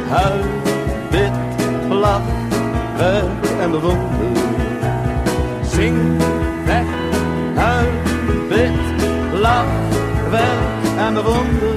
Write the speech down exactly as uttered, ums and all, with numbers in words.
Huil, bid, lach, werk en bewonder. Zing, weg, huil, bid, lach, werk en bewonder.